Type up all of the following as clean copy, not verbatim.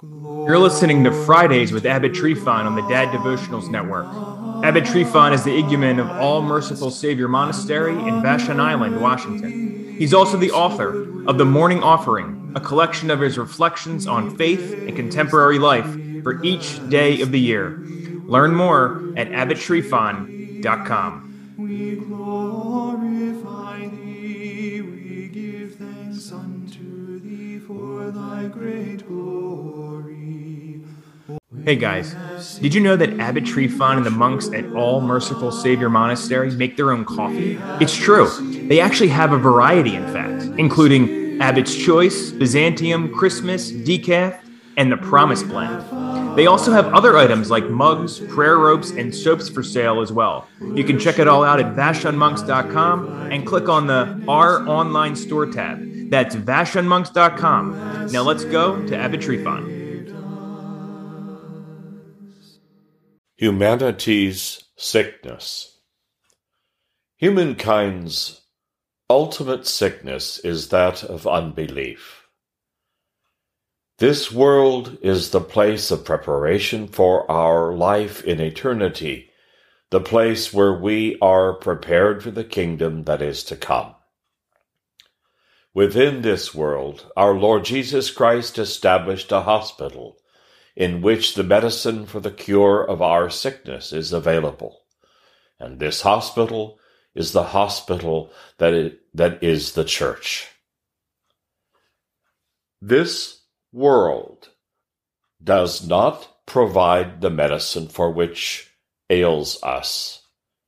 You're listening to Fridays with Abbot Trifon on the Dad Devotionals Network. Abbot Trifon is the igumen of All Merciful Savior Monastery in Vashon Island, Washington. He's also the author of The Morning Offering, a collection of his reflections on faith and contemporary life for each day of the year. Learn more at abbottrifon.com. We glorify thee, we give thanks unto thee for thy great glory. Hey guys, did you know that Abbot Trifon and the monks at All Merciful Savior Monastery make their own coffee? It's true. They actually have a variety, in fact, including Abbot's Choice, Byzantium, Christmas, Decaf, and the Promise Blend. They also have other items like mugs, prayer ropes, and soaps for sale as well. You can check it all out at vashonmonks.com and click on the Our Online Store tab. That's vashonmonks.com. Now let's go to Abbot Trifon. Humanity's sickness. Humankind's ultimate sickness is that of unbelief. This world is the place of preparation for our life in eternity, the place where we are prepared for the kingdom that is to come. Within this world, our Lord Jesus Christ established a hospital in which the medicine for the cure of our sickness is available. And this hospital is the hospital that is the church. This world does not provide the medicine for which ails us.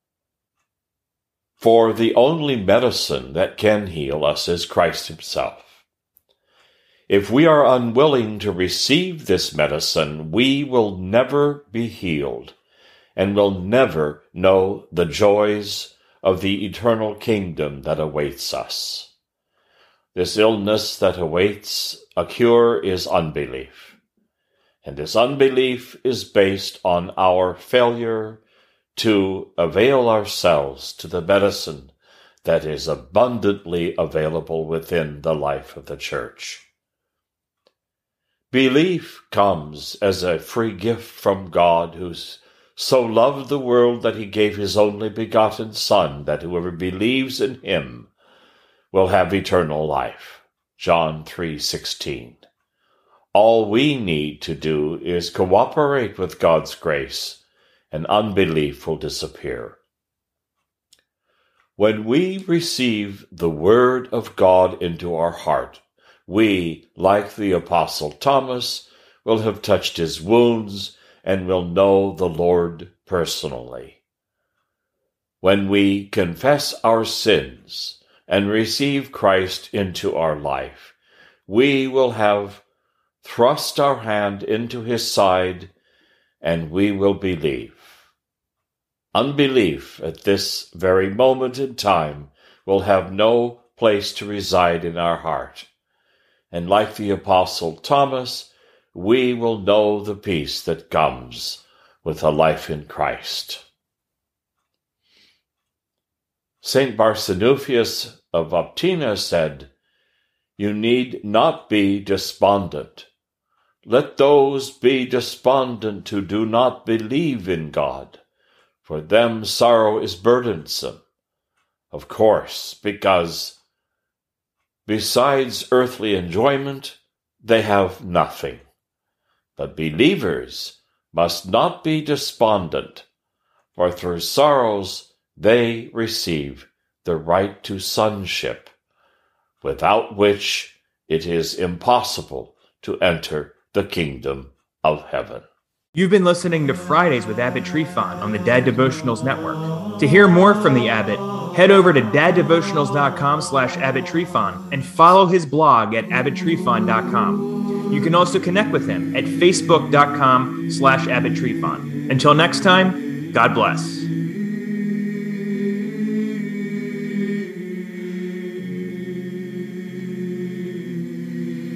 For the only medicine that can heal us is Christ himself. If we are unwilling to receive this medicine, we will never be healed and will never know the joys of the eternal kingdom that awaits us. This illness that awaits a cure is unbelief, and this unbelief is based on our failure to avail ourselves to the medicine that is abundantly available within the life of the church. Belief comes as a free gift from God, who so loved the world that he gave his only begotten Son, that whoever believes in him will have eternal life. John 3:16. All we need to do is cooperate with God's grace, and unbelief will disappear. When we receive the Word of God into our heart, we, like the Apostle Thomas, will have touched his wounds and will know the Lord personally. When we confess our sins and receive Christ into our life, we will have thrust our hand into his side and we will believe. Unbelief at this very moment in time will have no place to reside in our heart. And like the Apostle Thomas, we will know the peace that comes with a life in Christ. St. Barsanuphius of Optina said, "You need not be despondent. Let those be despondent who do not believe in God. For them sorrow is burdensome." Of course, because besides earthly enjoyment, they have nothing. But believers must not be despondent, for through sorrows they receive the right to sonship, without which it is impossible to enter the kingdom of heaven. You've been listening to Fridays with Abbot Trifon on the Dad Devotionals Network. To hear more from the Abbot, head over to daddevotionals.com/Abbot Trifon and follow his blog at abbottrifon.com. You can also connect with him at facebook.com/Abbot Trifon. Until next time, God bless.